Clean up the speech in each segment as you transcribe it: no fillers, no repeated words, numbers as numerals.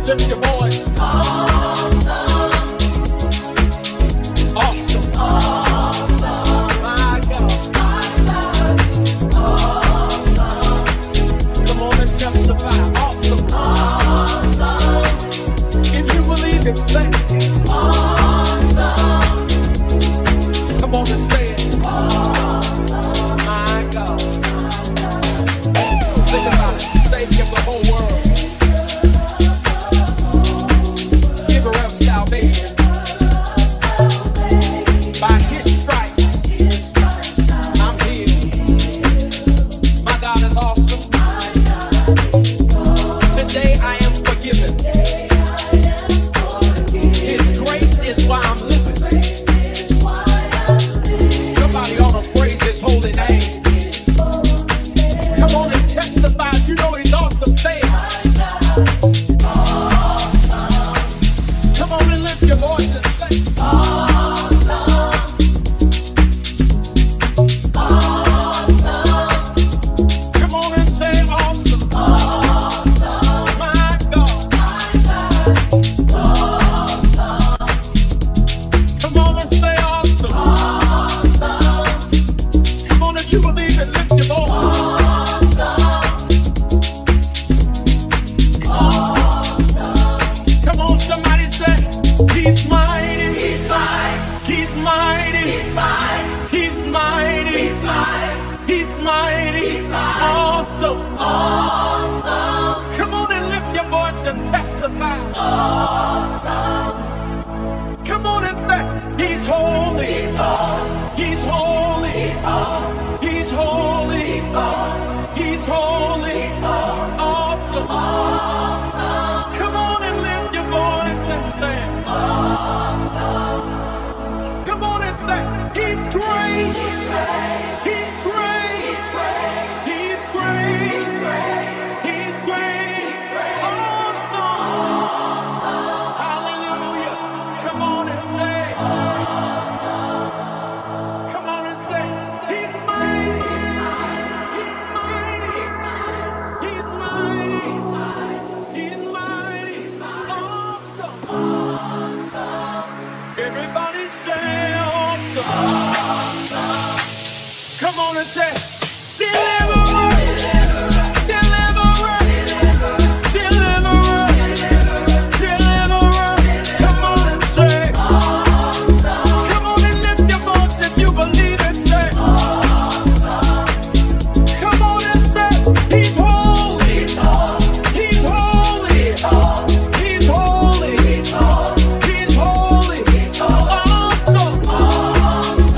Lift your voice. Awesome. Awesome. Awesome. My God. Awesome. Come on and testify. Awesome. Awesome. If you believe it, say it. Awesome. Come on and say it. Awesome. My God. Think about it. Savior of the whole world. Giver of salvation. By his stripes, I'm healed. My God is awesome. Today I am forgiven. His grace is why I'm living. Somebody ought to praise his holy name. Come on and testify. You know he's awesome. Say it. Come on and lift your voice and say it. Come on and say awesome. My God. Come on and say awesome. Come on, if you believe it, lift your voice. Come on, somebody say, he's mighty. He's mighty. He's mighty. He's mighty. He's mighty. He's mighty. He's mighty. He's mighty. Awesome. Awesome. Come on and lift your voice and testify. Awesome. Come on and say, he's holy. He's holy. He's holy. He's holy. He's holy. He's holy. He's holy. He's holy. Awesome. Awesome. Come on and lift your voice and say, awesome. Come on and say, he's great. He's great. He's great. He's great. He's great. He's great. Awesome. Hallelujah. Come on and say, come on and say, he's mighty. He's mighty. He's mighty. He's mighty. Awesome. Everybody say awesome. Come on and say, deliverer. Deliverer. Deliverer. Deliverer. Come on and say, come on and lift your voice if you believe it. Say, come on and say, he's holy. He's holy. He's holy. He's holy. He's holy. He's holy. He's holy. Awesome.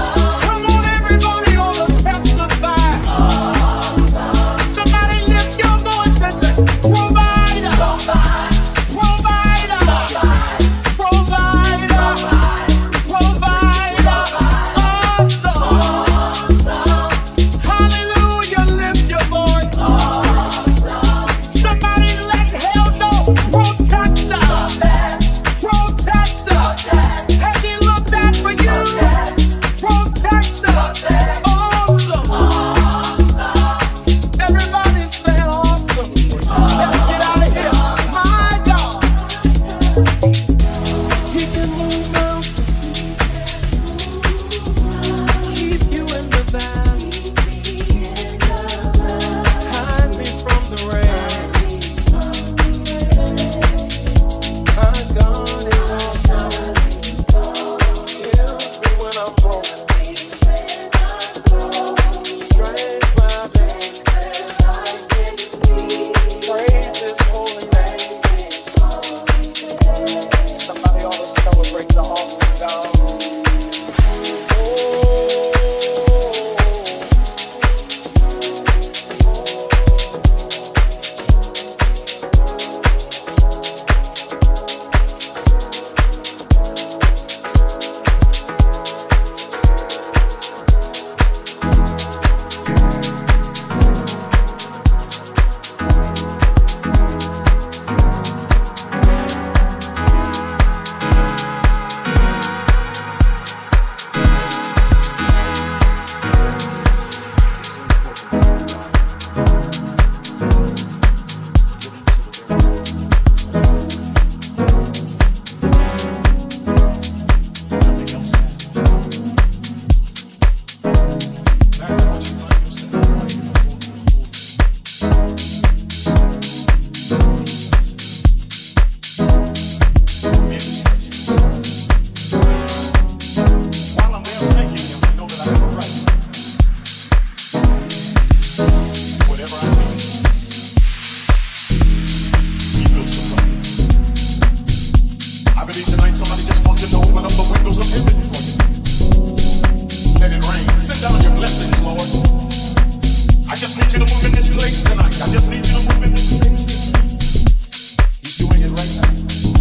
believe tonight somebody just wants him to open up the windows of heaven for you. Let it rain. Send down your blessings, Lord. I just need you to move in this place tonight. I just need you to move in this place. He's doing it right now.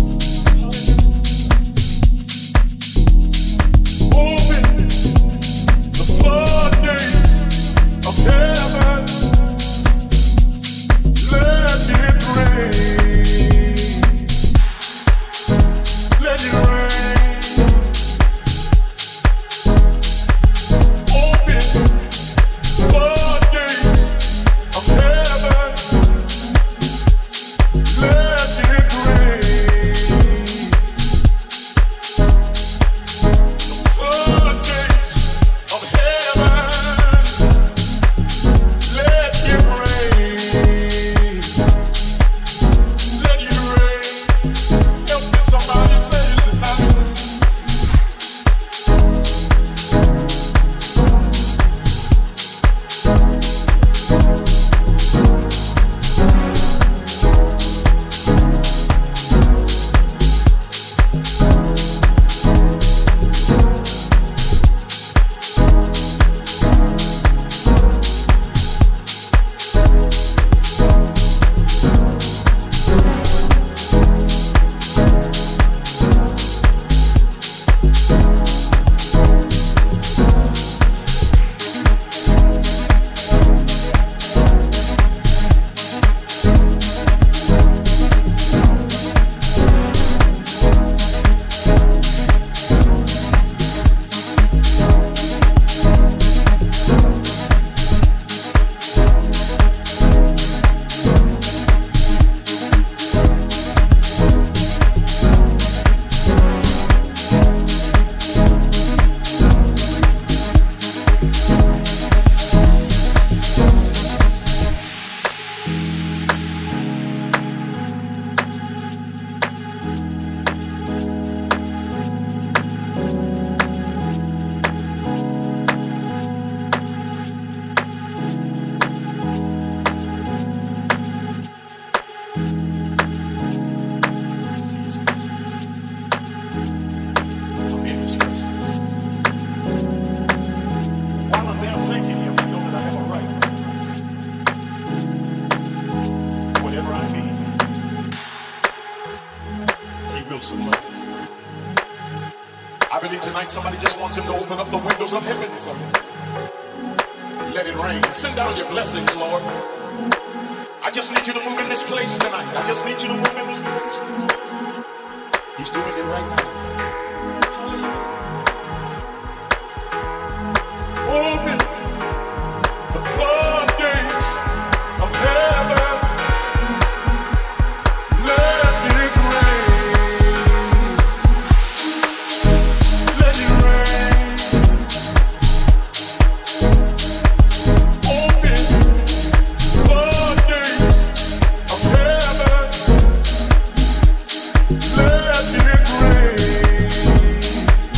Open the floodgates of heaven. Let it rain. Let it rain. Open the floodgates of heaven. Let it rain. The floodgates of heaven. Let it rain. Let it rain. Help me, somebody say it tonight. I'm in His presence. While I'm there thanking Him, I know that I have a right. Whatever I need, He will supply. I believe tonight somebody just wants Him to open up the windows of heaven for you. Let it rain. Send down your blessings, Lord. I just need you to move in this place tonight. I just need you to move in this place. He's doing it right now. Open the floodgates of heaven. Let it rain. Let it rain. Open the floodgates of heaven. Let it rain.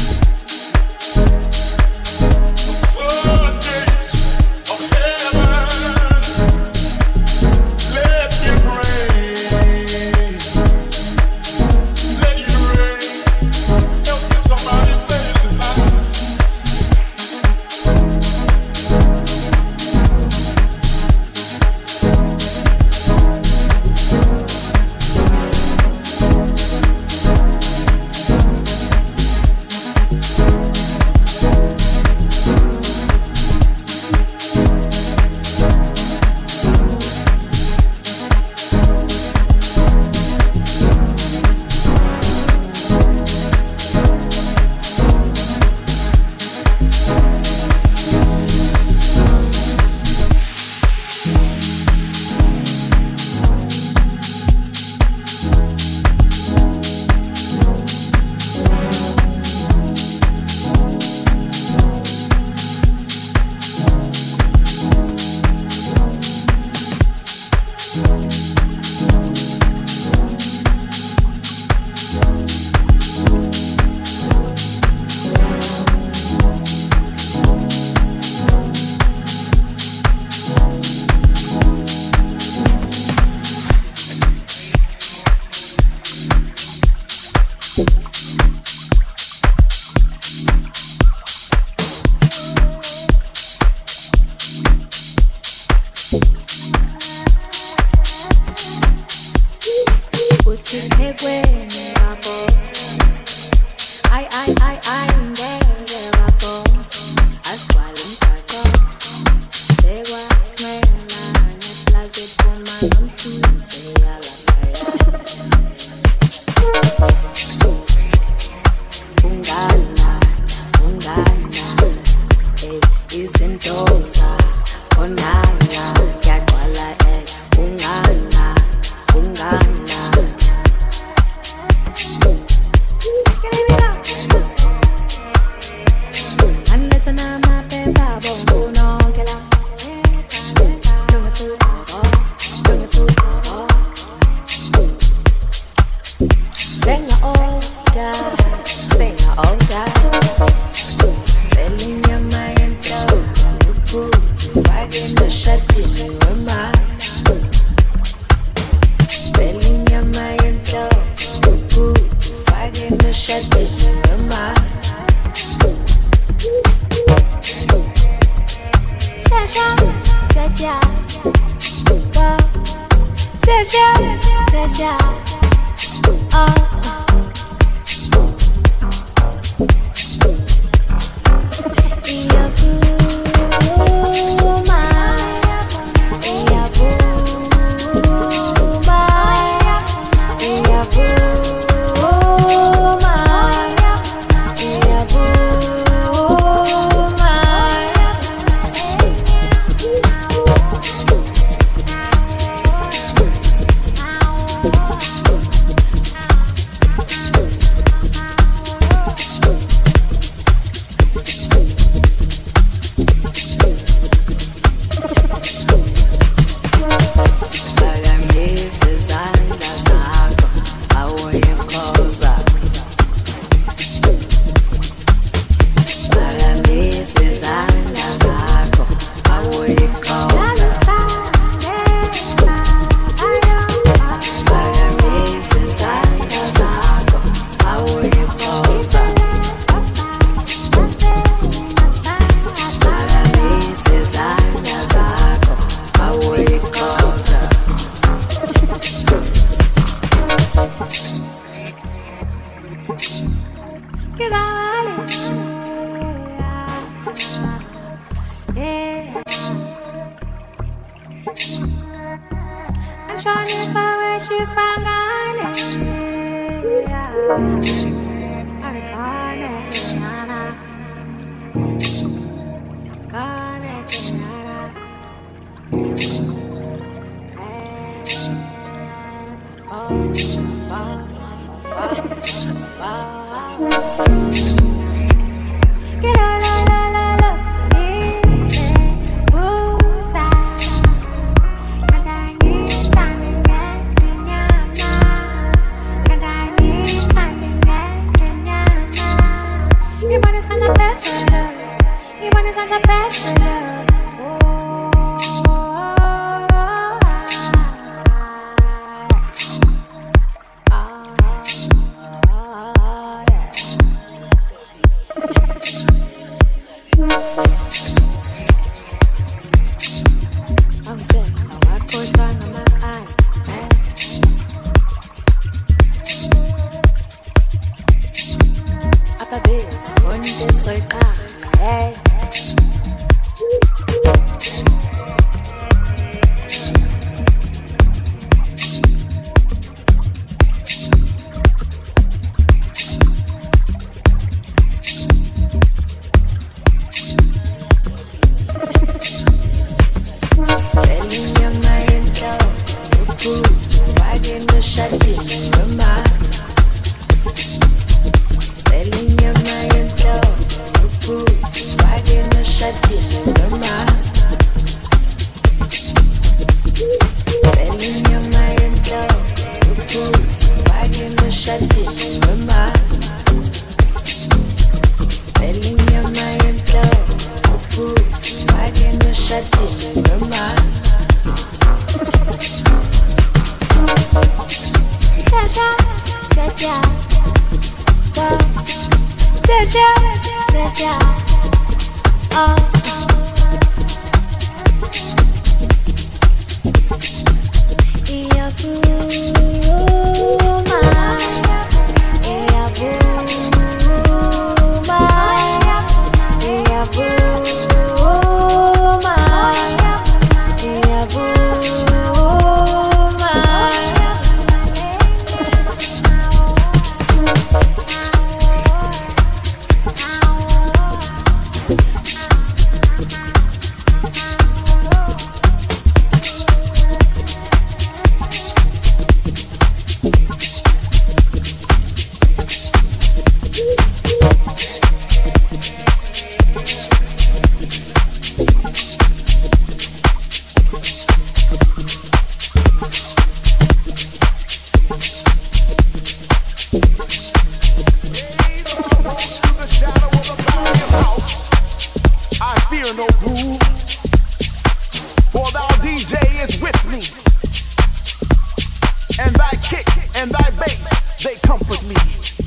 thy kick and thy bass, they comfort me.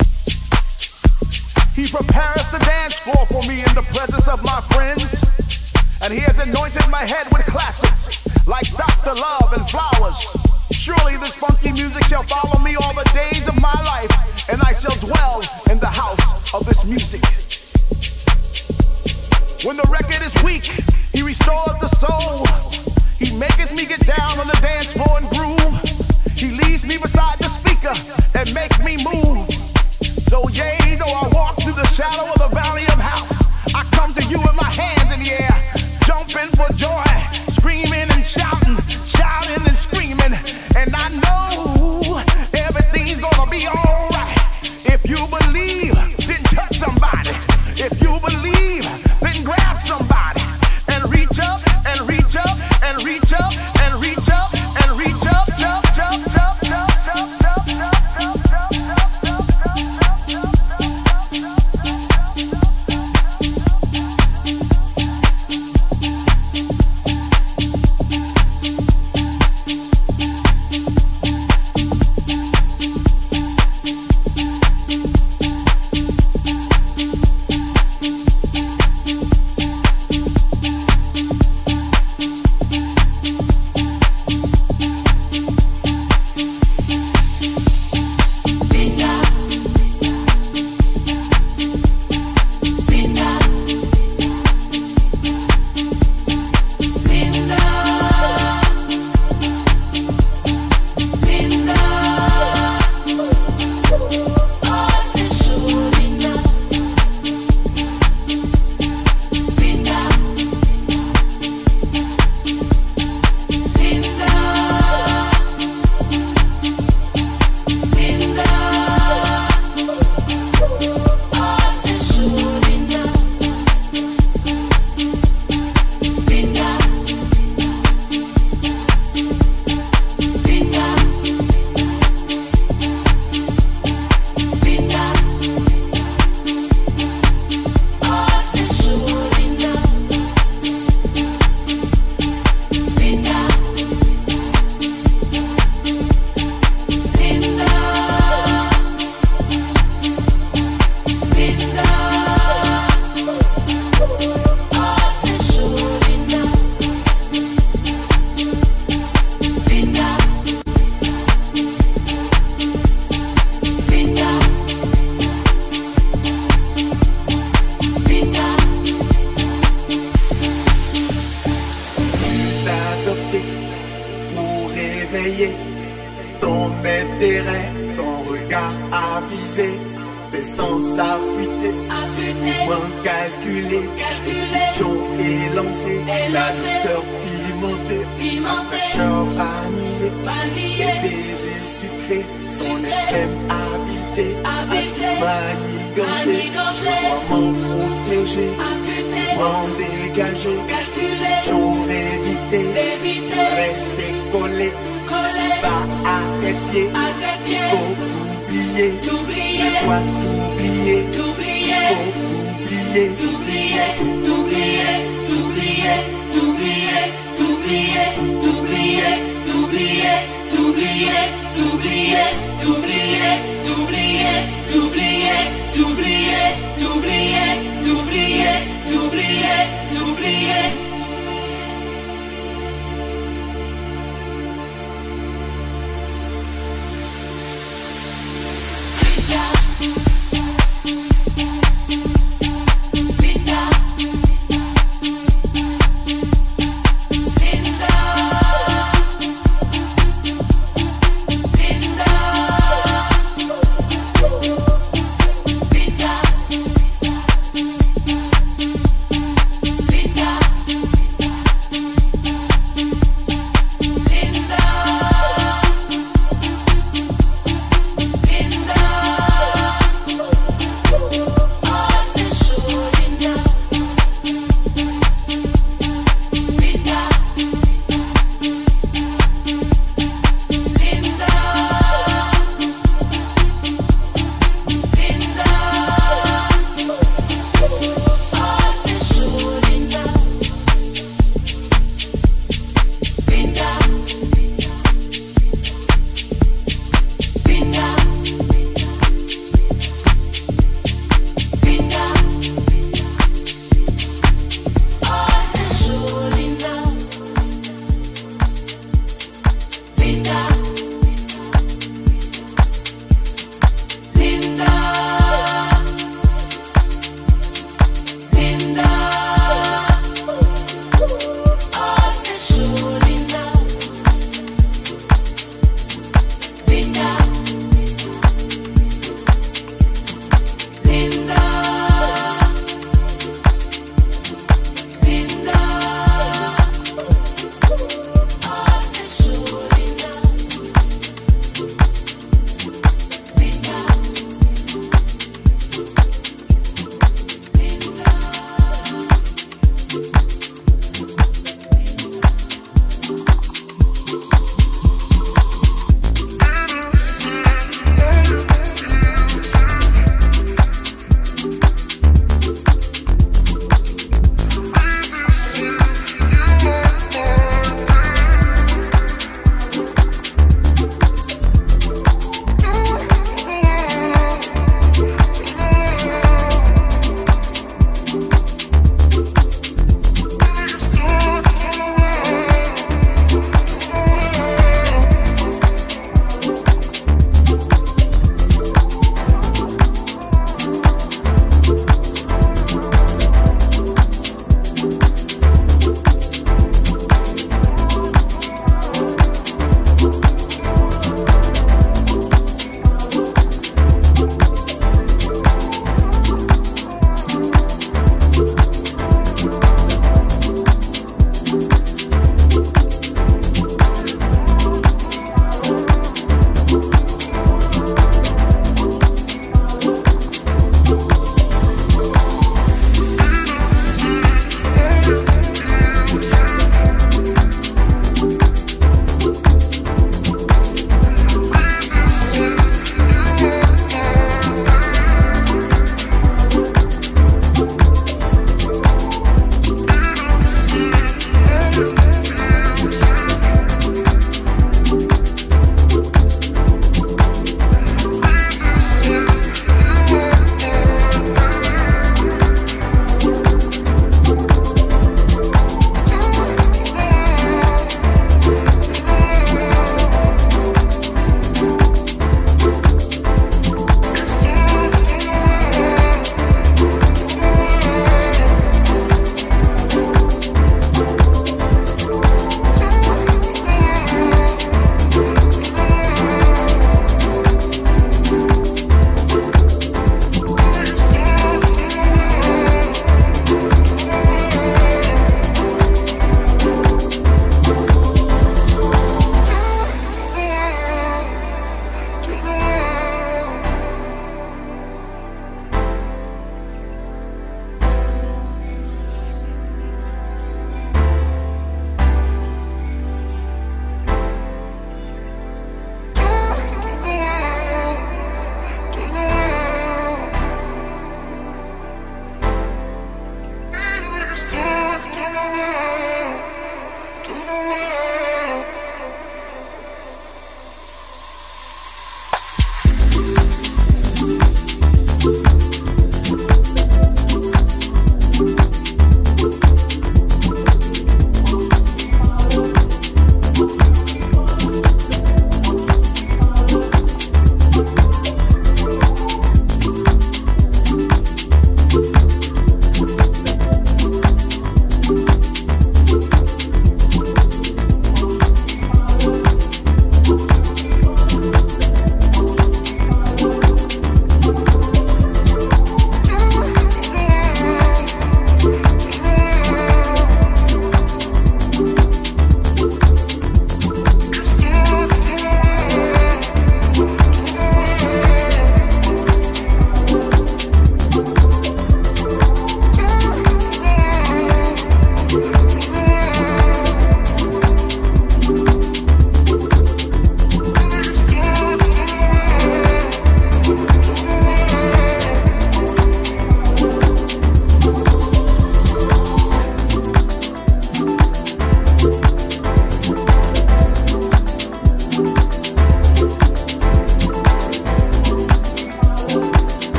He prepareth the dance floor for me in the presence of my friends. And he has anointed my head with classics like Dr. Love and Flowers. Surely this funky music shall follow me all the days of my life, and I shall dwell in the house of this music. When the record is weak, he restores the soul. He maketh me get down on the dance floor and groove. He leaves me beside the speaker and makes me move. So yea, though I walk through the shadow of the valley of house, I come to you with my hands in the air, jumping for joy, screaming and shouting, shouting and screaming. And I know everything's gonna be alright. If you believe, then touch somebody. If you believe, then grab somebody and reach up and reach up and reach up and reach up and reach up, jump, jump, jump, jump, jump, jump, jump, jump,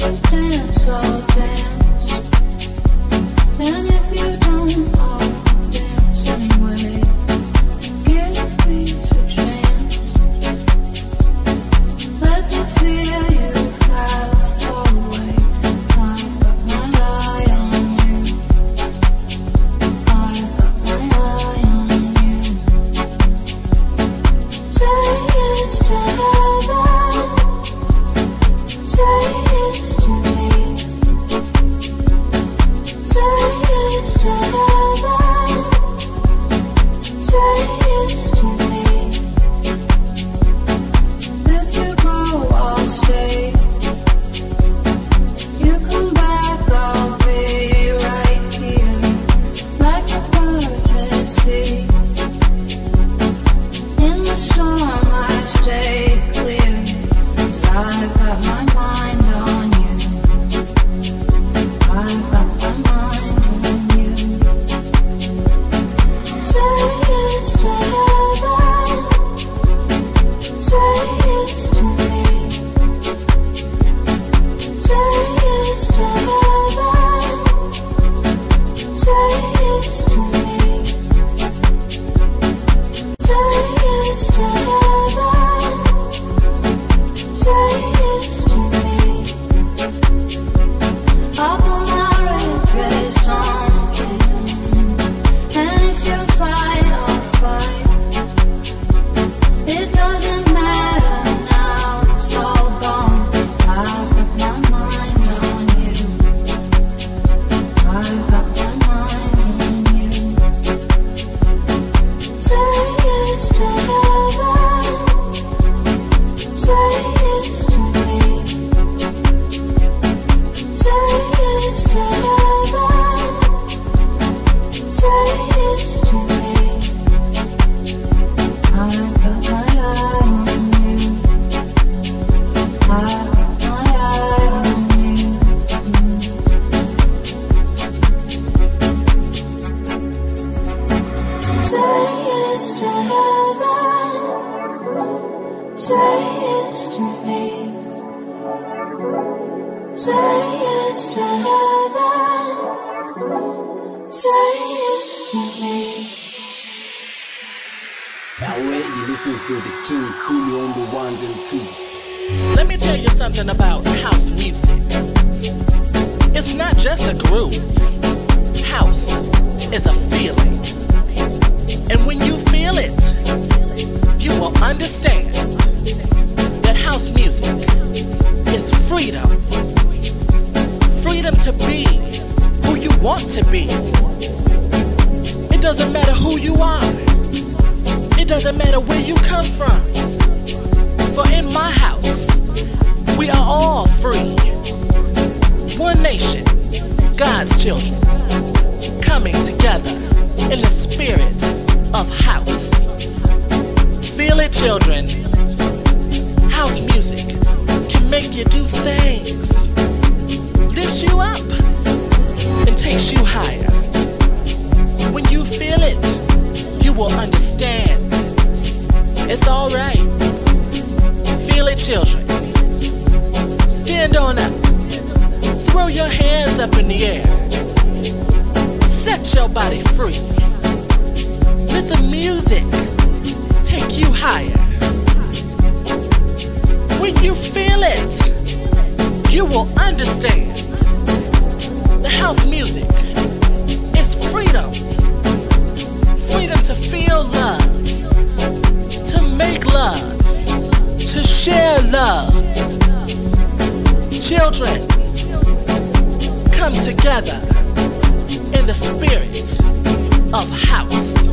Let me tell you something about house music. It's not just a groove. House is a feeling. And when you feel it, you will understand that house music is freedom. Freedom to be who you want to be. It doesn't matter who you are. It doesn't matter where you come from. For in my house, we are all free. One nation, God's children, coming together in the spirit of house. Feel it, children. House music can make you do things, lifts you up, and takes you higher. When you feel it, you will understand. It's alright. Feel it, children. Stand on up. Throw your hands up in the air. Set your body free. Let the music take you higher. When you feel it, you will understand. The house music is freedom. Freedom to feel love, to make love, to share love. Children, come together in the spirit of house.